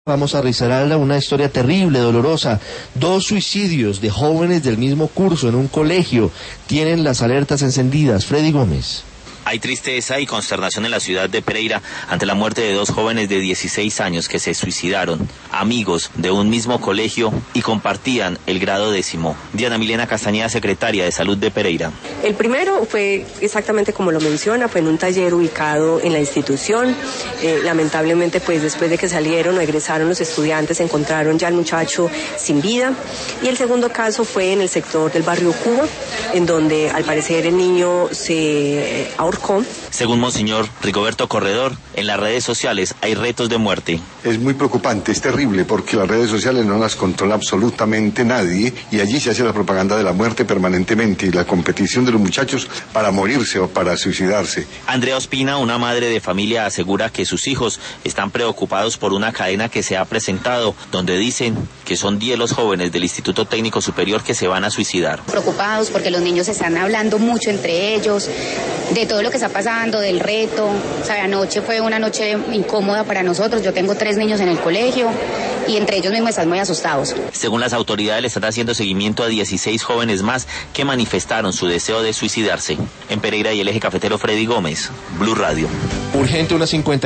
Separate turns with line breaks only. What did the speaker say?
Vamos a Risaralda, una historia terrible, dolorosa. 2 suicidios de jóvenes del mismo curso en un colegio. Tienen las alertas encendidas. Freddy Gómez.
Hay tristeza y consternación en la ciudad de Pereira ante la muerte de 2 jóvenes de 16 años que se suicidaron, amigos de un mismo colegio y compartían el grado 10º. Diana Milena Castañeda, secretaria de Salud de Pereira.
El primero fue exactamente como lo menciona, fue en un taller ubicado en la institución. Lamentablemente, pues después de que salieron o egresaron los estudiantes, encontraron ya al muchacho sin vida. Y el segundo caso fue en el sector del barrio Cuba, en donde al parecer el niño se ahorcó.
Según Monseñor Rigoberto Corredor, en las redes sociales hay retos de muerte.
Es muy preocupante, es terrible, porque las redes sociales no las controla absolutamente nadie y allí se hace la propaganda de la muerte permanentemente y la competición de los muchachos para morirse o para suicidarse.
Andrea Ospina, una madre de familia, asegura que sus hijos están preocupados por una cadena que se ha presentado, donde dicen que son 10 los jóvenes del Instituto Técnico Superior que se van a suicidar.
Preocupados porque los niños están hablando mucho entre ellos, de todo lo que está pasando, del reto. O sea, anoche fue una noche incómoda para nosotros. Yo tengo 3 niños en el colegio y entre ellos mismos están muy asustados.
Según las autoridades, le están haciendo seguimiento a 16 jóvenes más que manifestaron su deseo de suicidarse. En Pereira y el Eje Cafetero, Freddy Gómez, Blue Radio.
Urgente, una 50.